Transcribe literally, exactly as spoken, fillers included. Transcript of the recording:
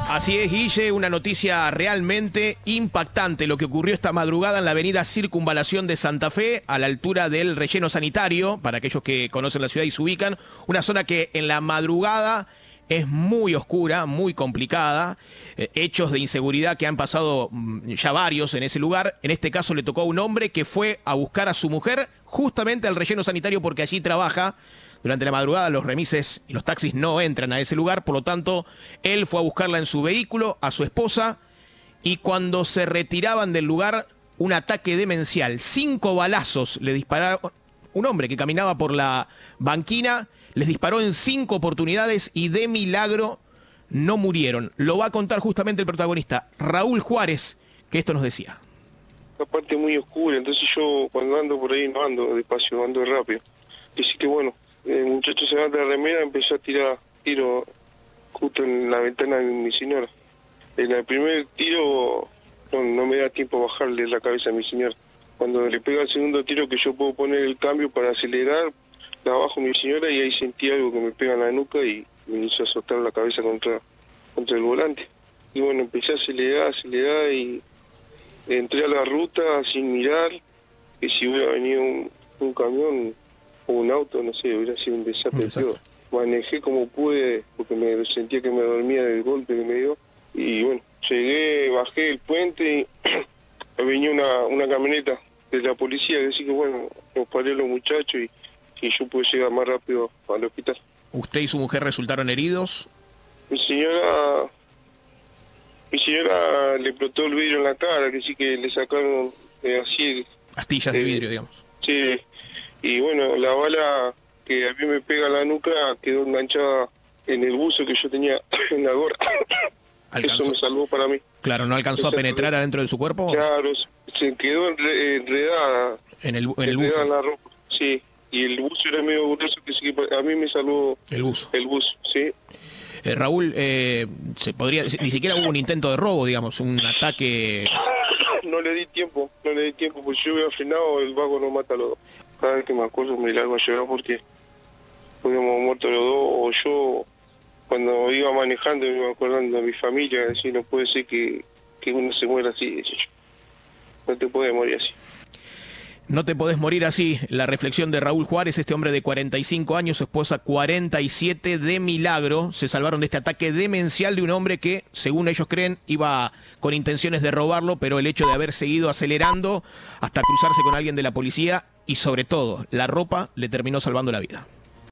Así es, Guille, una noticia realmente impactante lo que ocurrió esta madrugada en la avenida Circunvalación de Santa Fe, a la altura del relleno sanitario, para aquellos que conocen la ciudad y se ubican, una zona que en la madrugada es muy oscura, muy complicada, eh, hechos de inseguridad que han pasado mm, ya varios en ese lugar. En este caso le tocó a un hombre que fue a buscar a su mujer justamente al relleno sanitario porque allí trabaja. Durante la madrugada los remises y los taxis no entran a ese lugar, por lo tanto, él fue a buscarla en su vehículo, a su esposa, y cuando se retiraban del lugar, un ataque demencial. Cinco balazos le dispararon. Un hombre que caminaba por la banquina les disparó en cinco oportunidades y de milagro no murieron. Lo va a contar justamente el protagonista, Raúl Juárez, que esto nos decía. La parte muy oscura, entonces yo cuando ando por ahí no ando despacio, ando rápido. Así que bueno, el muchacho se levanta la remera, empezó a tirar tiro justo en la ventana de mi señora. En el primer tiro no, no me da tiempo a bajarle la cabeza a mi señora. Cuando le pega el segundo tiro que yo puedo poner el cambio para acelerar, la bajo a mi señora y ahí sentí algo que me pega en la nuca y me hizo azotar la cabeza contra, contra el volante. Y bueno, empecé a acelerar, acelerar y entré a la ruta sin mirar, que si hubiera venido un, un camión o un auto, no sé, hubiera sido un desastre. Exacto. Manejé como pude, porque me sentía que me dormía del golpe que me dio. Y bueno, llegué, bajé el puente y venía una, una camioneta de la policía, así que bueno, nos paré los muchachos y, y yo pude llegar más rápido al hospital. ¿Usted y su mujer resultaron heridos? Mi señora... Mi señora le explotó el vidrio en la cara, que sí que le sacaron eh, así... Astillas de vidrio, digamos. Sí, y bueno, la bala que a mí me pega en la nuca quedó enganchada en el buzo que yo tenía en la gorra. Eso me salvó para mí. Claro, ¿no alcanzó Eso a penetrar fue... adentro de su cuerpo? Claro, se quedó enredada. En el, en el buzo. En la ropa, sí. Y el buzo era medio grueso, que sí, a mí me salvó el buzo. El buzo, sí. Eh, Raúl, eh, se podría, ni siquiera hubo un intento de robo, digamos, un ataque... No le di tiempo, no le di tiempo, porque yo hubiera frenado, el vago no mata a los dos. Cada vez que me acuerdo me largo a llorar porque hubiéramos muerto los dos, o yo cuando iba manejando me iba acordando de mi familia, así no puede ser que, que uno se muera así, decía yo. No te puedes morir así. No te podés morir así, la reflexión de Raúl Juárez, este hombre de cuarenta y cinco años, su esposa cuarenta y siete, de milagro se salvaron de este ataque demencial de un hombre que, según ellos creen, iba con intenciones de robarlo, pero el hecho de haber seguido acelerando hasta cruzarse con alguien de la policía y sobre todo la ropa le terminó salvando la vida.